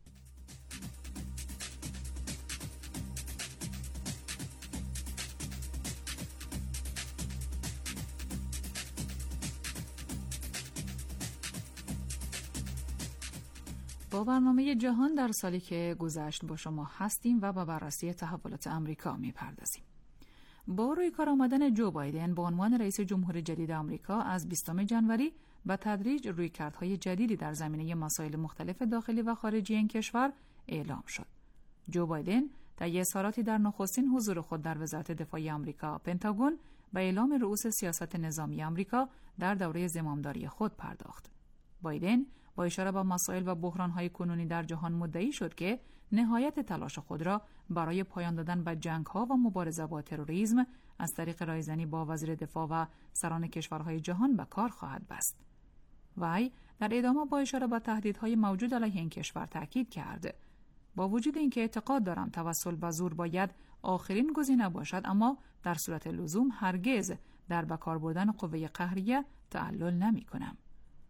با برنامه جهان در سالی که گذشت با شما هستیم و با بررسی تحولات آمریکا می‌پردازیم. با روی کار آمدن جو بایدن به عنوان رئیس جمهور جدید آمریکا از 20 جنوری به تدریج رویکردهای جدیدی در زمینه مسائل مختلف داخلی و خارجی این کشور اعلام شد. جو بایدن طی اظهاراتی در نخستین حضور خود در وزارت دفاع آمریکا پنتاگون به اعلام رئوس سیاست نظامی آمریکا در دوره زمامداری خود پرداخت. بایدن با اشاره به مسائل و بحران‌های کنونی در جهان مدعی شد که نهایت تلاش خود را برای پایان دادن به جنگ‌ها و مبارزه با تروریسم از طریق رایزنی با وزیر دفاع و سران کشورهای جهان به کار خواهد بست. وی در ادامه با اشاره به تهدیدهای موجود علیه این کشور تاکید کرد با وجود اینکه اعتقاد دارم توسل به زور باید آخرین گزینه باشد، اما در صورت لزوم هرگز در بکار بردن قوه قهریه تعلل نمی کنم.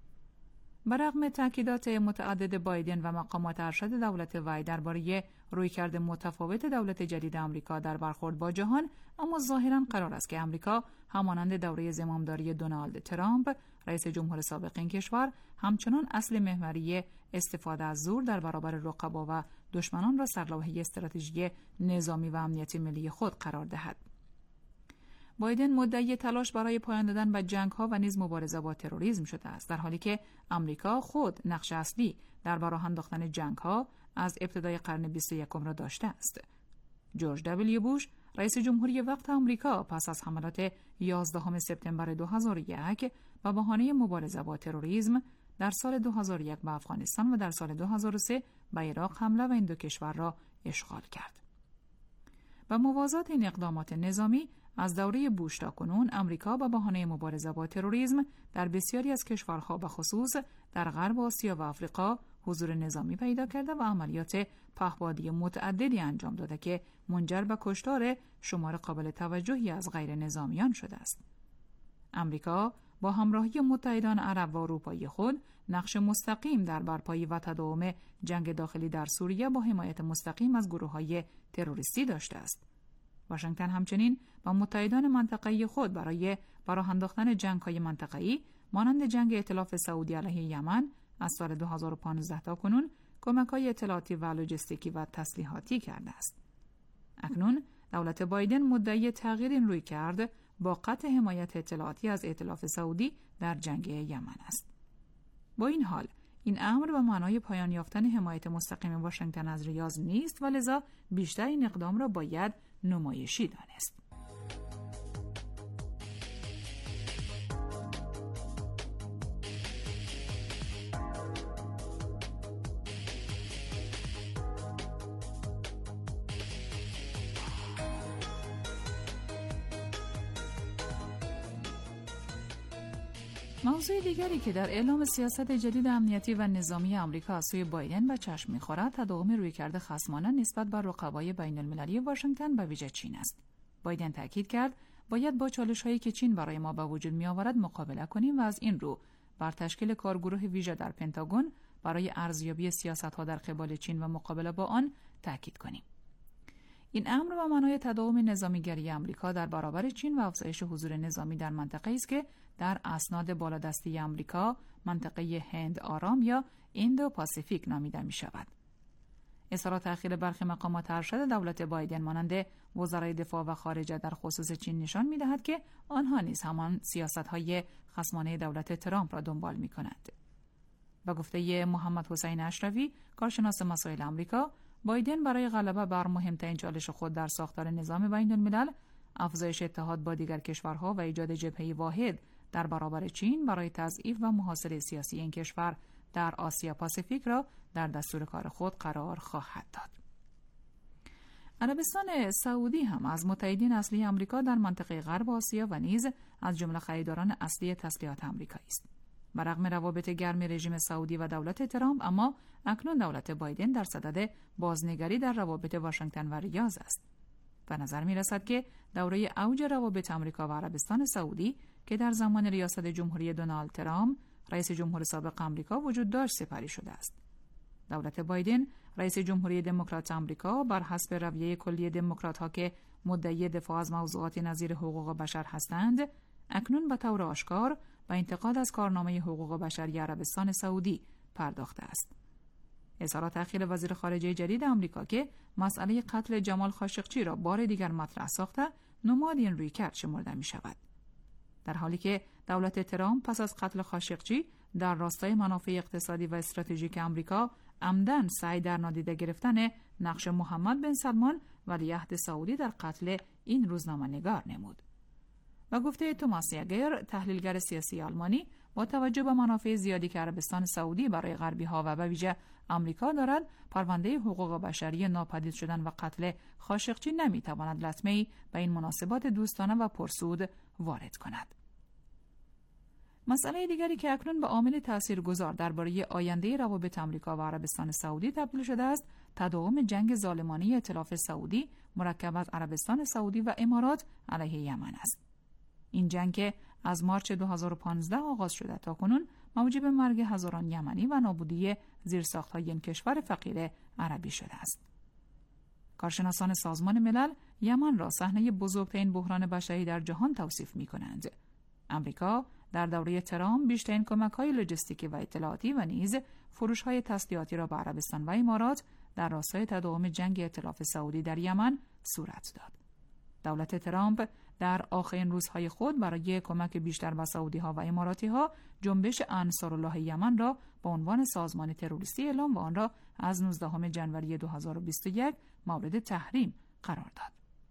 برغم تاکیدات متعدد بایدن و مقامات ارشد دولت وی درباره رویکرد متفاوت دولت جدید آمریکا در برخورد با جهان، اما ظاهراً قرار است که آمریکا همانند دوره زمامداری دونالد ترامپ رئیس جمهور سابق این کشور همچنان اصل محوری استفاده از زور در برابر رقبا و دشمنان را سرلوحه استراتژی نظامی و امنیتی ملی خود قرار دهد. بایدن مدعی تلاش برای پایان دادن به جنگ‌ها و نیز مبارزه با تروریسم شده است، در حالی که آمریکا خود نقش اصلی در راه انداختن جنگ‌ها از ابتدای قرن 21 را داشته است. جورج دبلیو بوش رئیس جمهوری وقت آمریکا پس از حملات 11 سپتامبر 2001 به بهانه مبارزه با تروریسم در سال 2001 به افغانستان و در سال 2003 به عراق حمله و این دو کشور را اشغال کرد. با موازات این اقدامات نظامی از دوره بوش تا کنون آمریکا به بهانه مبارزه با تروریسم در بسیاری از کشورها به خصوص در غرب آسیا و آفریقا حضور نظامی پیدا کرده و عملیات پهپادی متعددی انجام داده که منجر به کشتار شمار قابل توجهی از غیر نظامیان شده است. آمریکا با همراهی متحدان عرب و اروپایی خود نقش مستقیم در برپایی و تداوم جنگ داخلی در سوریه با حمایت مستقیم از گروه‌های تروریستی داشته است. واشنگتن همچنین با متحدان منطقه‌ای خود برای راه انداختن جنگ‌های منطقه‌ای مانند جنگ ائتلاف سعودی علیه یمن از سال 2015 تا کنون کمک‌های اطلاعاتی و لوجستیکی و تسلیحاتی کرده است. اکنون دولت بایدن مدعی تغییر این رویکرد با قطع حمایت اطلاعاتی از ائتلاف سعودی در جنگ یمن است. با این حال این امر به معنای پایان یافتن حمایت مستقیم واشنگتن از ریاض نیست و لذا بیشتر این اقدام را باید نمایشی دانست. موضوع دیگری که در اعلام سیاست جدید امنیتی و نظامی آمریکا از سوی بایدن به چشم می‌خورد تداوم رویکرد خصمانه نسبت بر رقبای بین‌المللی واشنگتن به ویژه چین است. بایدن تاکید کرد باید با چالش‌هایی که چین برای ما به وجود می‌آورد مقابله کنیم و از این رو بر تشکیل کارگروه ویژه در پنتاگون برای ارزیابی سیاست‌ها در قبال چین و مقابله با آن تاکید کنیم. این امر به معنای تداوم نظامیگری آمریکا در برابر چین و افزایش حضور نظامی در منطقه‌ای است که در اسناد بالادستی آمریکا منطقه هند آرام یا ایندو پاسیفیک نامیده می شود. اظهار تأخیر برخی مقامات ارشد دولت بایدن مانند وزرای دفاع و خارجه در خصوص چین نشان می دهد که آنها نیز همان سیاست‌های خصمانه دولت ترامپ را دنبال می کنند. با گفته محمد حسین اشرفی، کارشناس مسائل آمریکا، بایدن برای غلبه بر مهمترین چالش خود در ساختار نظام بین‌الملل، افزایش اتحاد با دیگر کشورها و ایجاد جبهه‌ای واحد در برابر چین برای تضعیف و محاصره سیاسی این کشور در آسیا پاسیفیک را در دستور کار خود قرار خواهد داد. عربستان سعودی هم از متحدین اصلی آمریکا در منطقه غرب آسیا و نیز از جمله خریداران اصلی تسلیحات آمریکایی است. برغم روابط گرم رژیم سعودی و دولت ترامپ، اما اکنون دولت بایدن در صدد بازنگری در روابط واشنگتن و ریاض است. به نظر می رسد که دوره اوج روابط آمریکا و عربستان سعودی که در زمان ریاست جمهوری دونالد ترامپ رئیس جمهور سابق آمریکا وجود داشت سپری شده است. دولت بایدن رئیس جمهوری دموکرات آمریکا بر حسب رویه کلی دموکرات‌ها که مدعی دفاع از موضوعات نظیر حقوق بشر هستند، اکنون به طور آشکار به انتقاد از کارنامه حقوق بشری عربستان سعودی پرداخته است. اظهار تأخیر وزیر خارجه جدید آمریکا که مسئله قتل جمال خاشقچی را بار دیگر مطرح ساخته، نماد این رویکرد شمرده می شود. در حالی که دولت ترامپ پس از قتل خاشقچی در راستای منافع اقتصادی و استراتژیک آمریکا عمدن سعی در نادیده گرفتن نقش محمد بن سلمان ولیعهد سعودی در قتل این روزنامه‌نگار نمود. و گفته توماس یاگر، تحلیلگر سیاسی آلمانی، با توجه به منافع زیادی که عربستان سعودی برای غربی‌ها و به ویژه آمریکا دارد، پرونده حقوق بشری ناپدید شدن و قتل خاشقچی نمی‌تواند لطمه‌ای به این مناسبات دوستانه و پرسود وارد کند. مسئله دیگری که اکنون به عامل تاثیرگذار درباره آینده روابط آمریکا و عربستان سعودی تبدیل شده است، تداوم جنگ ظالمانه ائتلاف سعودی مرکب از عربستان سعودی و امارات علیه یمن است. این جنگ که از مارچ 2015 آغاز شده تا کنون موجب مرگ هزاران یمنی و نابودی زیرساخت‌های این کشور فقیر عربی شده است. کارشناسان سازمان ملل یمن را صحنه بزرگترین بحران بشری در جهان توصیف می‌کنند. امریکا در دوره ترامپ بیشترین کمک‌های لوجستیکی و اطلاعاتی و نیز فروش‌های تسلیحاتی را به عربستان و امارات در راستای تداوم جنگ ائتلاف سعودی در یمن صورت داد. دولت ترامپ در آخرین روزهای خود برای کمک بیشتر به سعودی‌ها و اماراتی‌ها جنبش انصارالله یمن را به عنوان سازمان تروریستی اعلام و آن را از 19 ژانویه 2021 مورد تحریم قرار داد.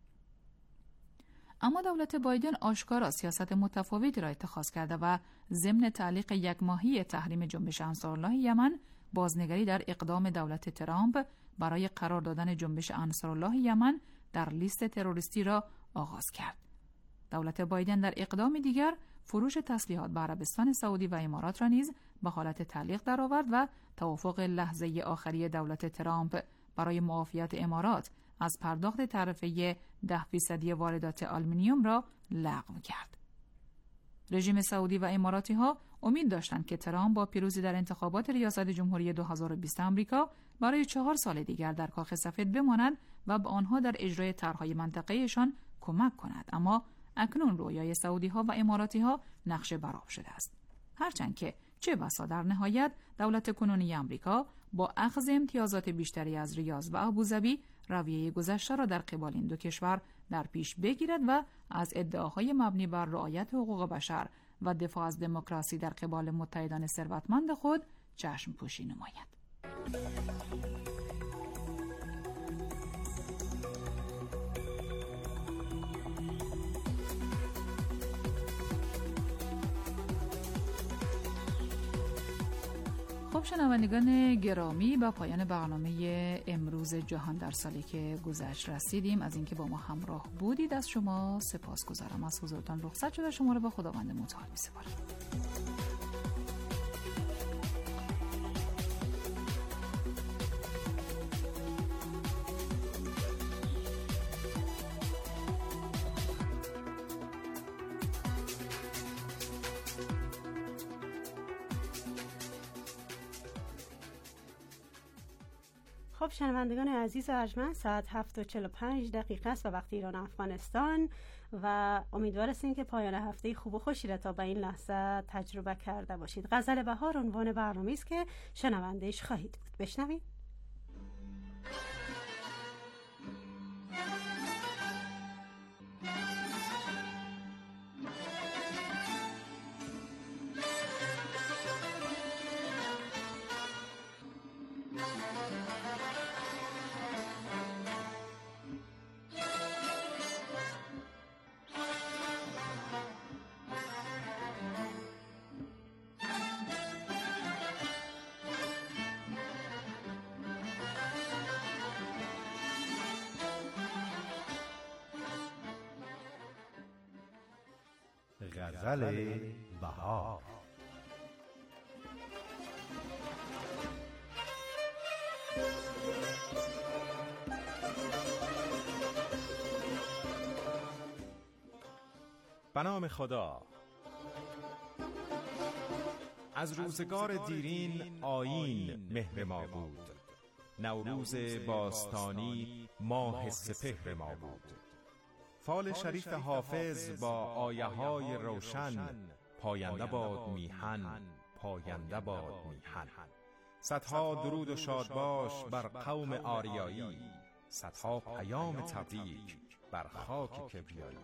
اما دولت بایدن آشکارا سیاست متفاوتی را اتخاذ کرده و ضمن تعلیق یک ماهی تحریم جنبش انصارالله یمن، بازنگری در اقدام دولت ترامپ برای قرار دادن جنبش انصارالله یمن در لیست تروریستی را آغاز کرد. دولت بایدن در اقدام دیگر فروش تسلیحات به عربستان سعودی و امارات را نیز به حالت تعلیق درآورد و توافق لحظه آخری دولت ترامپ برای معافیت امارات از پرداخت تعرفه 10% واردات آلومینیوم را لغو کرد. رژیم سعودی و اماراتی ها امید داشتند که ترامپ با پیروزی در انتخابات ریاست جمهوری 2020 آمریکا برای 4 سال دیگر در کاخ سفید بماند و به آنها در اجرای طرح‌های منطقه‌ایشان کمک کند، اما اکنون رویای سعودی ها و اماراتی ها نقشه برآب شده است. هرچند که چه بسا در نهایت دولت کنونی آمریکا با اخذ امتیازات بیشتری از ریاض و ابوظبی رویه گذشته را در قبال این دو کشور در پیش بگیرد و از ادعاهای مبنی بر رعایت حقوق بشر و دفاع از دموکراسی در قبال متحدان ثروتمند خود چشم پوشی نماید. خب شنوندگان گرامی، با پایان برنامه امروز جهان در سالی که گذشت رسیدیم. از اینکه با ما همراه بودید از شما سپاسگزارم. از حضورتان رخصت شده شما را به خداوند متعال می‌سپارم. خب شنوندگان عزیز و ارجمند، ساعت 7:45 است و وقت ایران و افغانستان و امیدوار هستیم که پایان هفته خوب و خوشی را تا به این لحظه تجربه کرده باشید. غزل بهار عنوان برنامه‌ای است که شنونده‌اش خواهید بود. بشنوید. غزل بهار. به نام خدا. از روزگار دیرین آیین مهر ما بود، نوروز باستانی ماه سپهر ما بود. فال شریف حافظ با آیه‌های روشن، پاینده باد میهن، پاینده باد میهن. صدها درود و شادباش بر قوم آریایی، صدها پیام تبریک بر خاک کبریایی.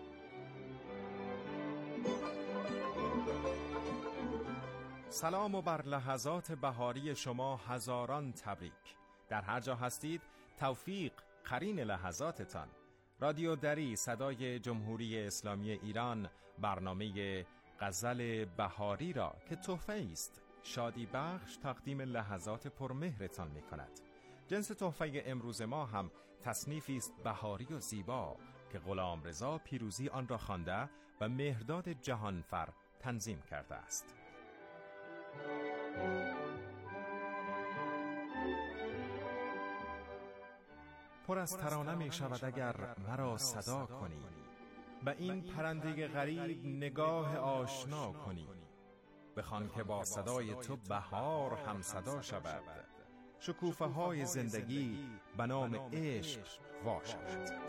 سلام و بر لحظات بهاری شما هزاران تبریک. در هر جا هستید توفیق قرین لحظاتتان. رادیو دری صدای جمهوری اسلامی ایران برنامه غزل بهاری را که تحفه است شادی بخش تقدیم لحظات پرمهرتان می کند. جنس تحفه امروز ما هم تصنیفی است بهاری و زیبا که غلامرضا پیروزی آن را خوانده و مهرداد جهانفر تنظیم کرده است. پر از ترانه می شود اگر مرا صدا کنی، و این پرنده غریب نگاه آشنا کنی. بخوان که با صدای تو بهار هم صدا شود، شکوفه های زندگی به نام عشق وا شود.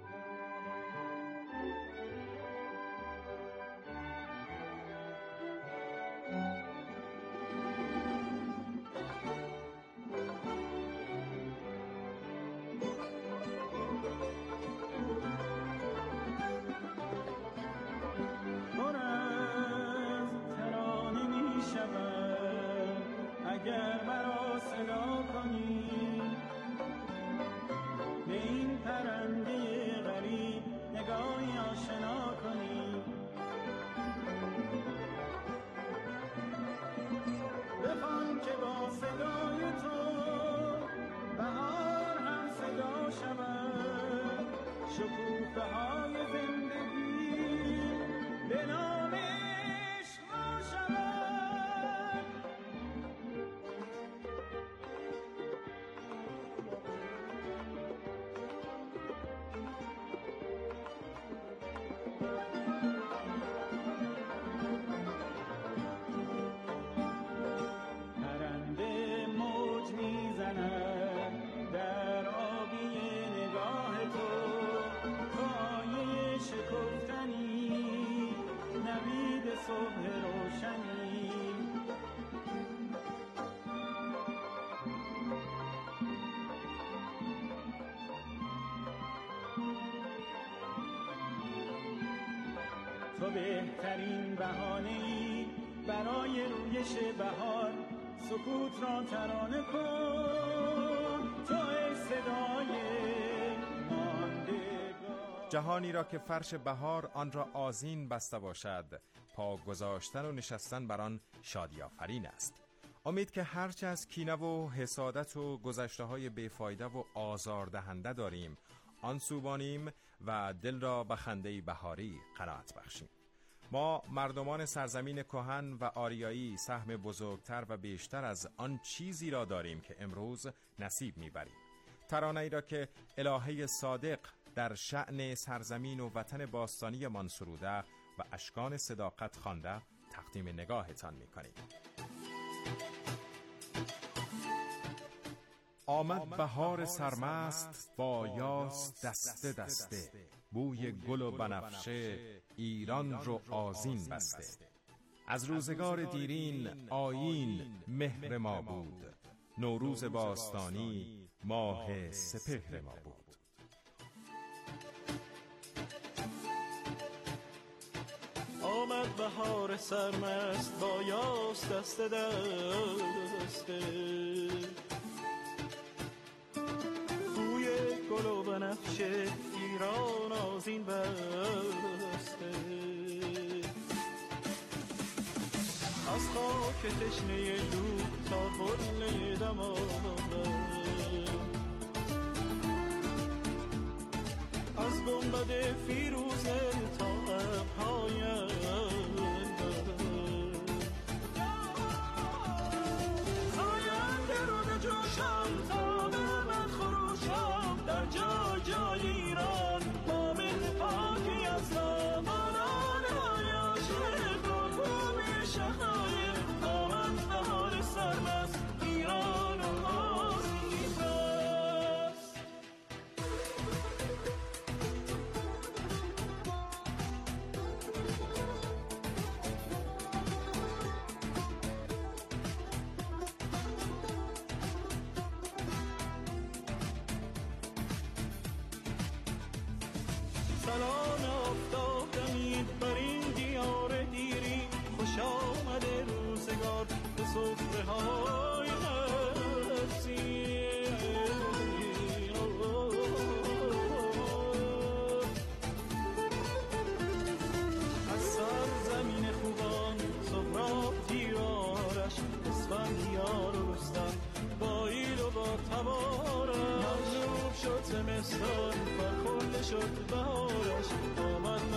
اگر مرا صدا کنی، به این پرنده غریب نگاهی آشنا کنی. بخوان که با صدای تو بهار هم صدا شود، شکوفه های زندگی به نام عشق وا شود. صبح روشنی تو بهترین بهانه‌ای برای رویش بهار، سکوت را ترانه کن تو ای صدای ماندگار. جهانی را که فرش بهار آن را آذین بسته باشد، پا گذاشتن و نشستن بر آن شادی آفرین است. امید که هرچه از کینه و حسادت و گذشته‌های بیفایده و آزاردهنده داریم آن سوبانیم و دل را به خنده بهاری قناعت بخشیم. ما مردمان سرزمین کهن و آریایی سهم بزرگتر و بیشتر از آن چیزی را داریم که امروز نصیب میبریم. ترانه‌ای را که الهه صادق در شأن سرزمین و وطن باستانی من سروده و اشکان صداقت خوانده تقدیم نگاهتان می‌کنیم. آمد بهار سرمست با یاس دسته دسته، بوی گل و بنفشه ایران رو آذین بسته. از روزگار دیرین آیین مهر ما بود، نوروز باستانی ماه سپهر ما بود. آمد بهار سرمست با یاس دسته دسته، بوی گل و بنفشه ایران آذین بسته. از خاک تشنه دود تا قله دماوند، از گنبد فیروزه